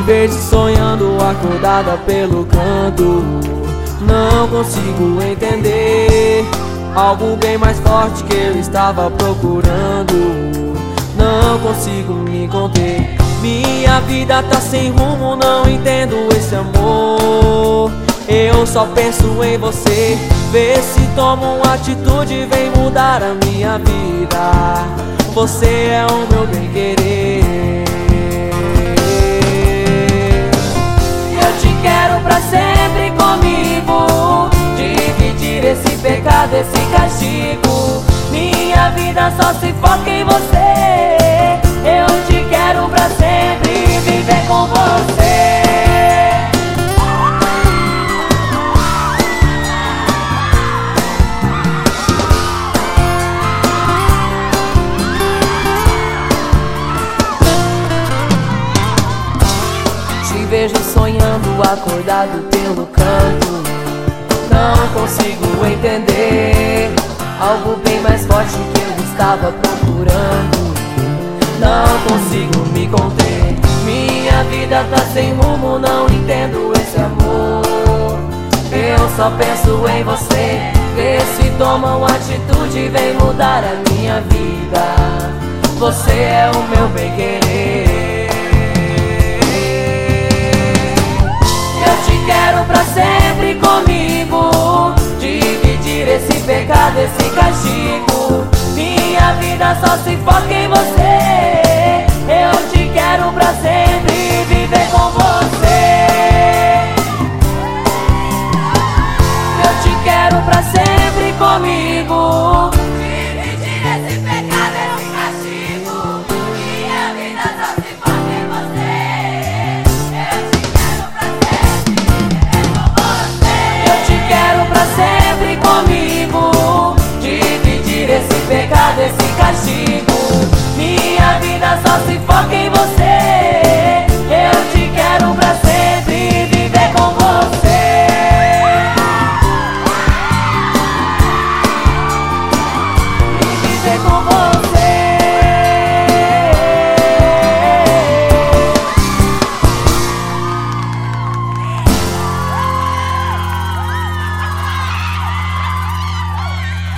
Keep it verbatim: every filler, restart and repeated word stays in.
vejo sonhando acordada pelo canto. Não consigo entender algo bem mais forte que eu estava procurando. Não consigo me conter. Minha vida tá sem rumo, não entendo esse amor. Eu só penso em você. Vê se toma uma atitude, vem mudar a minha vida. Você é o meu bem-querer. Eu te quero pra sempre comigo, dividir esse pecado, esse castigo. Minha vida só se foca em você. Eu te quero pra sempre viver com você. Te vejo sonhando acordado pelo canto. Não consigo entender algo bem mais forte que eu estava procurando. Não consigo me conter. Minha vida tá sem rumo, não entendo esse amor. Eu só penso em você. Vê se toma uma atitude, vem mudar a minha vida. Você é o meu bem-querer. Eu te quero pra sempre comigo, dividir esse pecado, esse castigo. Minha vida só se foca em você. Eu te quero pra sempre viver com você. Eu te quero pra sempre comigo,